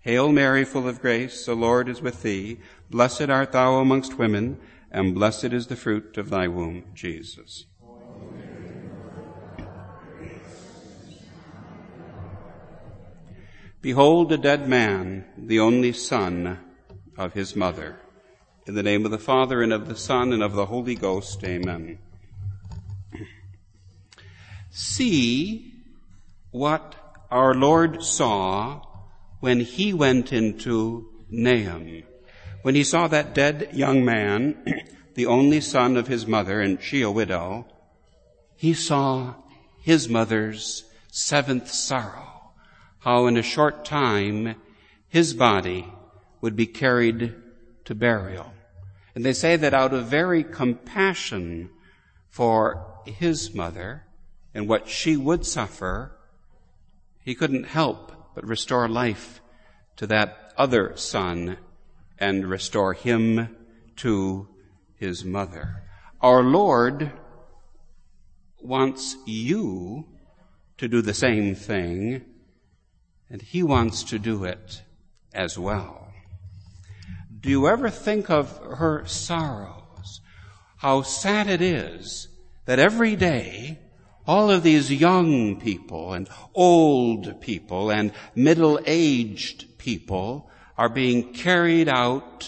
Hail Mary, full of grace, the Lord is with thee. Blessed art thou amongst women, and blessed is the fruit of thy womb, Jesus. Behold a dead man, the only son of his mother. In the name of the Father, and of the Son, and of the Holy Ghost, amen. See what our Lord saw when he went into Nahum. When he saw that dead young man, the only son of his mother, and she a widow, he saw his mother's seventh sorrow. How in a short time his body would be carried to burial. And they say that out of very compassion for his mother and what she would suffer, he couldn't help but restore life to that other son and restore him to his mother. Our Lord wants you to do the same thing, and he wants to do it as well. Do you ever think of her sorrows? How sad it is that every day all of these young people and old people and middle-aged people are being carried out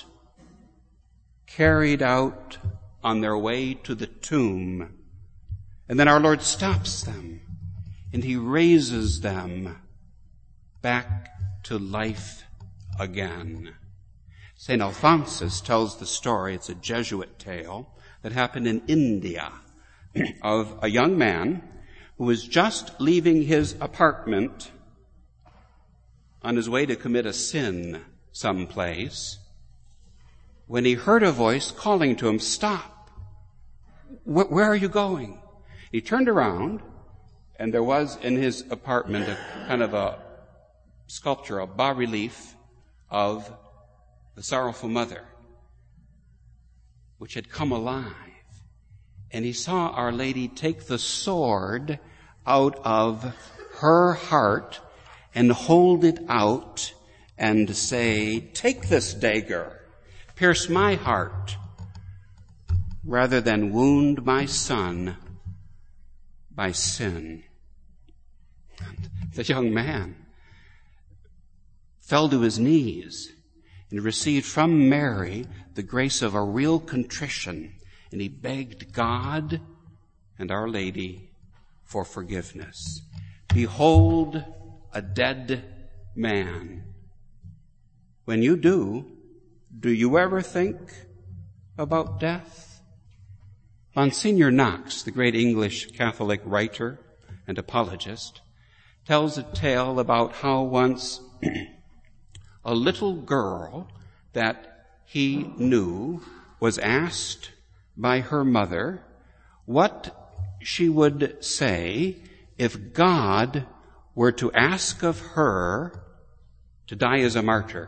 on their way to the tomb. And then our Lord stops them and he raises them back to life again. St. Alphonsus tells the story, it's a Jesuit tale, that happened in India of a young man who was just leaving his apartment on his way to commit a sin someplace when he heard a voice calling to him, "Stop! Where are you going?" He turned around, and there was in his apartment a kind of a sculpture, a bas-relief of the sorrowful mother, which had come alive. And he saw Our Lady take the sword out of her heart and hold it out and say, "Take this dagger, pierce my heart, rather than wound my son by sin." And the young man fell to his knees and received from Mary the grace of a real contrition. And he begged God and Our Lady for forgiveness. Behold a dead man. When you do you ever think about death? Monsignor Knox, the great English Catholic writer and apologist, tells a tale about how once a little girl that he knew was asked by her mother what she would say if God were to ask of her to die as a martyr.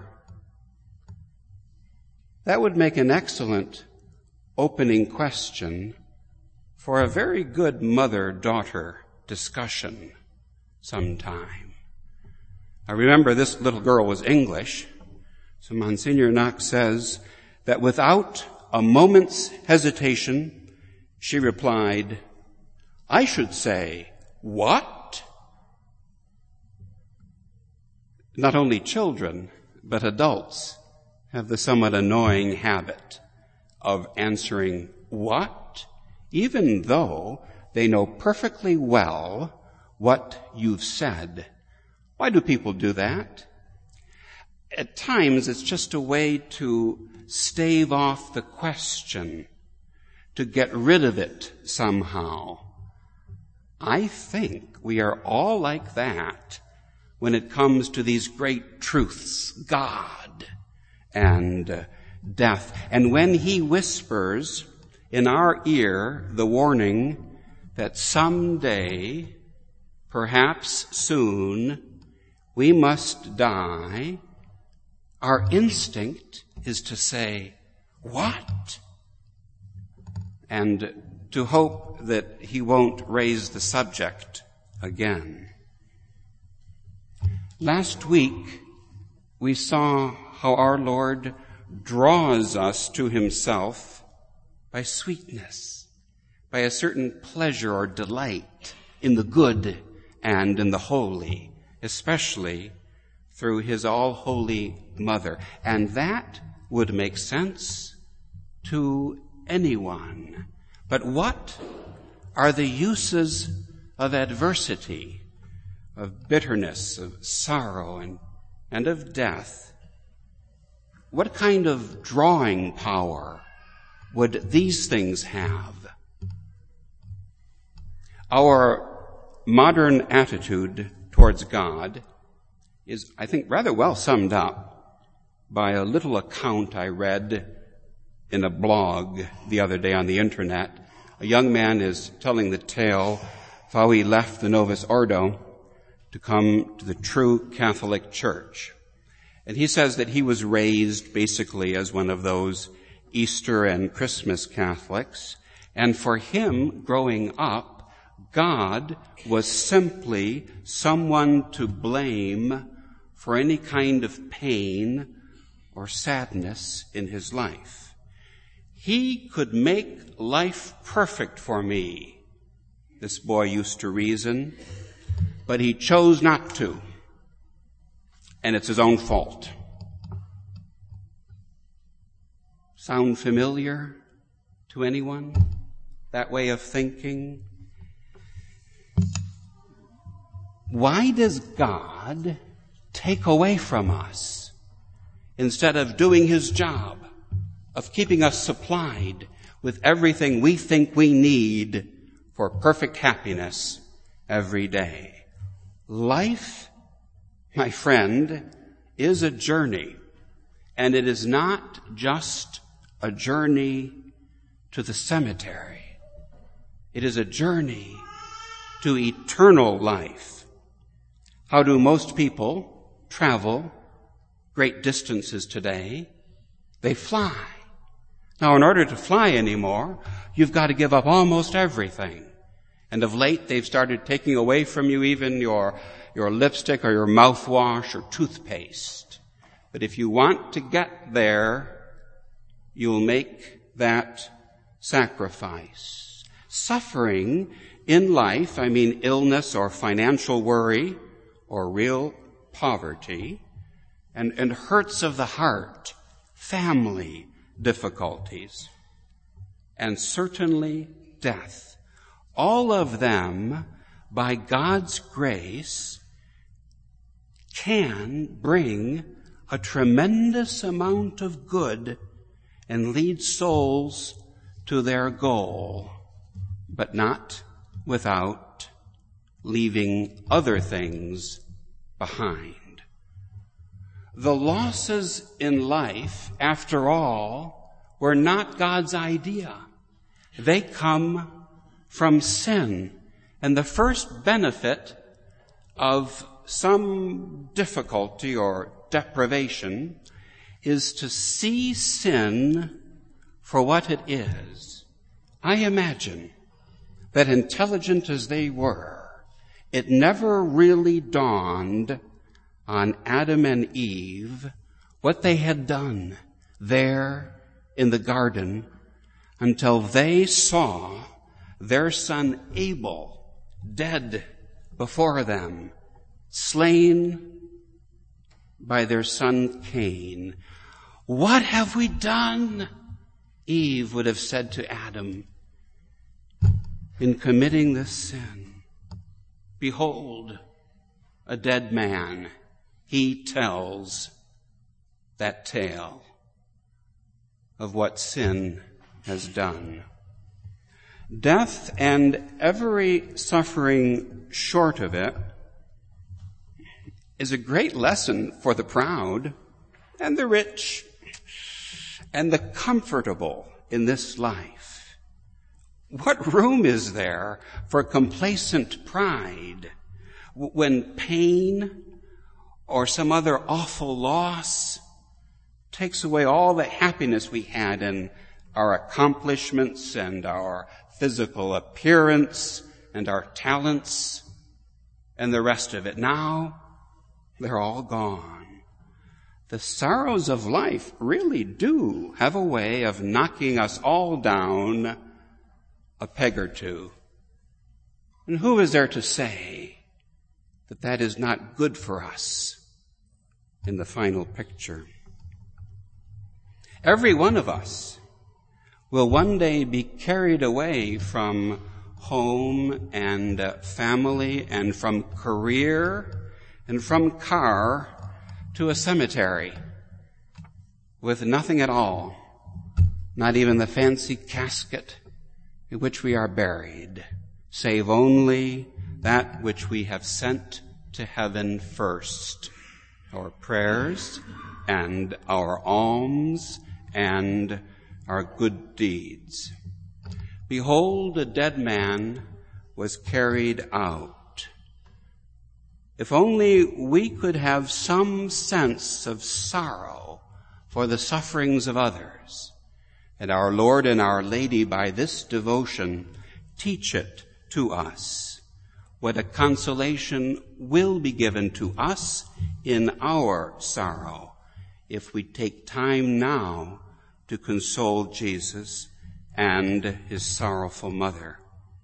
That would make an excellent opening question for a very good mother-daughter discussion sometime. I remember this little girl was English, so Monsignor Knox says that without a moment's hesitation, she replied, "I should say, what?" Not only children, but adults have the somewhat annoying habit of answering, "What?" even though they know perfectly well what you've said. Why do people do that? At times, it's just a way to stave off the question, to get rid of it somehow. I think we are all like that when it comes to these great truths, God and death. And when he whispers in our ear the warning that someday, perhaps soon, we must die, our instinct is to say, "What?" and to hope that he won't raise the subject again. Last week, we saw how our Lord draws us to himself by sweetness, by a certain pleasure or delight in the good and in the holy, especially through his all-holy mother. And that would make sense to anyone. But what are the uses of adversity, of bitterness, of sorrow, and of death? What kind of drawing power would these things have? Our modern attitude towards God is, I think, rather well summed up by a little account I read in a blog the other day on the internet. A young man is telling the tale of how he left the Novus Ordo to come to the true Catholic Church. And he says that he was raised basically as one of those Easter and Christmas Catholics. And for him, growing up, God was simply someone to blame for any kind of pain or sadness in his life. He could make life perfect for me, this boy used to reason, but he chose not to. And it's his own fault. Sound familiar to anyone? That way of thinking? Why does God take away from us instead of doing his job of keeping us supplied with everything we think we need for perfect happiness every day? Life, my friend, is a journey, and it is not just a journey to the cemetery. It is a journey to eternal life. How do most people travel great distances today? They fly. Now, in order to fly anymore, you've got to give up almost everything. And of late, they've started taking away from you even your lipstick or your mouthwash or toothpaste. But if you want to get there, you'll make that sacrifice. Suffering in life, I mean illness or financial worry or real poverty, and hurts of the heart, family difficulties, and certainly death. All of them, by God's grace, can bring a tremendous amount of good and lead souls to their goal, but not without leaving other things behind. The losses in life, after all, were not God's idea. They come from sin. And the first benefit of some difficulty or deprivation is to see sin for what it is. I imagine that intelligent as they were, it never really dawned on Adam and Eve what they had done there in the garden until they saw their son Abel dead before them, slain by their son Cain. What have we done? Eve would have said to Adam in committing this sin. Behold, a dead man. He tells that tale of what sin has done. Death and every suffering short of it is a great lesson for the proud and the rich and the comfortable in this life. What room is there for complacent pride when pain or some other awful loss takes away all the happiness we had in our accomplishments and our physical appearance and our talents and the rest of it? Now, they're all gone. the sorrows of life really do have a way of knocking us all down a peg or two. And who is there to say that that is not good for us in the final picture? Every one of us will one day be carried away from home and family and from career and from car to a cemetery with nothing at all, not even the fancy casket in which we are buried, save only that which we have sent to heaven first, our prayers and our alms and our good deeds. Behold, a dead man was carried out. If only we could have some sense of sorrow for the sufferings of others, and our Lord and our Lady by this devotion teach it to us, what a consolation will be given to us in our sorrow if we take time now to console Jesus and his sorrowful mother.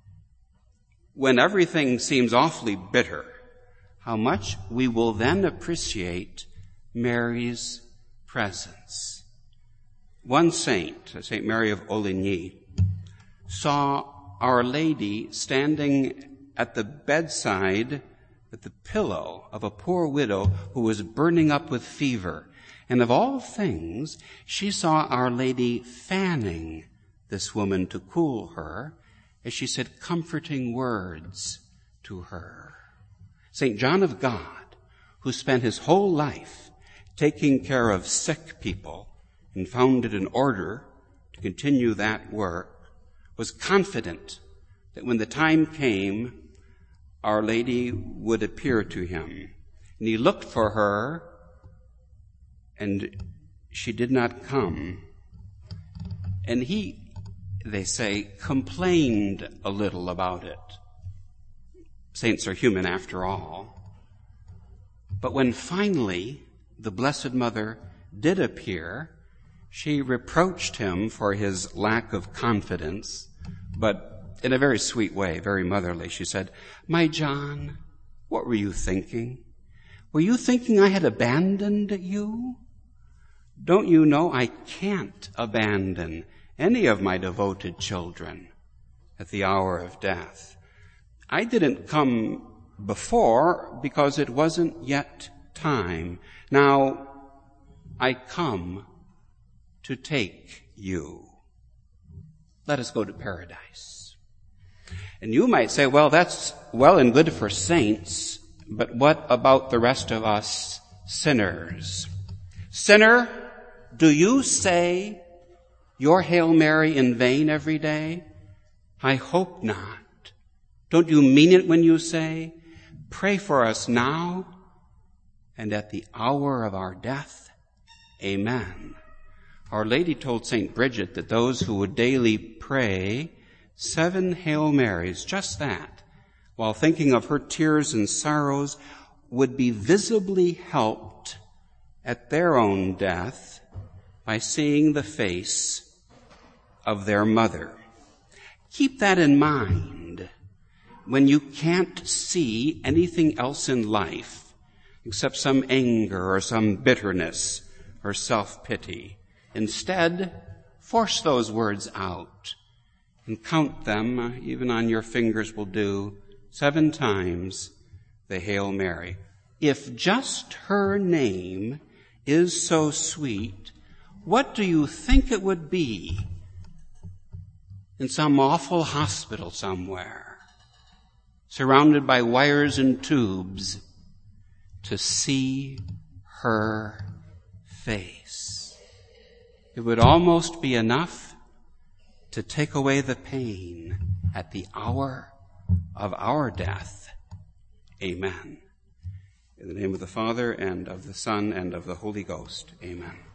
When everything seems awfully bitter, how much we will then appreciate Mary's presence. One saint, St. Mary of Oligny, saw Our Lady standing at the bedside, at the pillow of a poor widow who was burning up with fever. And of all things, she saw Our Lady fanning this woman to cool her as she said comforting words to her. St. John of God, who spent his whole life taking care of sick people and founded an order to continue that work, was confident that when the time came, Our Lady would appear to him. And he looked for her, and she did not come. And he, they say, complained a little about it. Saints are human after all. But when finally the Blessed Mother did appear, she reproached him for his lack of confidence, but in a very sweet way, very motherly. She said, "My John, what were you thinking? Were you thinking I had abandoned you? Don't you know I can't abandon any of my devoted children at the hour of death? I didn't come before because it wasn't yet time. Now I come to take you. Let us go to paradise." And you might say, well, that's well and good for saints, but what about the rest of us sinners? Sinner, do you say your Hail Mary in vain every day? I hope not. Don't you mean it when you say, "Pray for us now and at the hour of our death"? Amen. Our Lady told St. Bridget that those who would daily pray 7 Hail Marys, just that, while thinking of her tears and sorrows, would be visibly helped at their own death by seeing the face of their mother. Keep that in mind when you can't see anything else in life except some anger or some bitterness or self-pity. Instead, force those words out and count them, even on your fingers will do, 7 times the Hail Mary. If just her name is so sweet, what do you think it would be in some awful hospital somewhere, surrounded by wires and tubes, to see her face? It would almost be enough to take away the pain at the hour of our death. Amen. In the name of the Father, and of the Son, and of the Holy Ghost. Amen.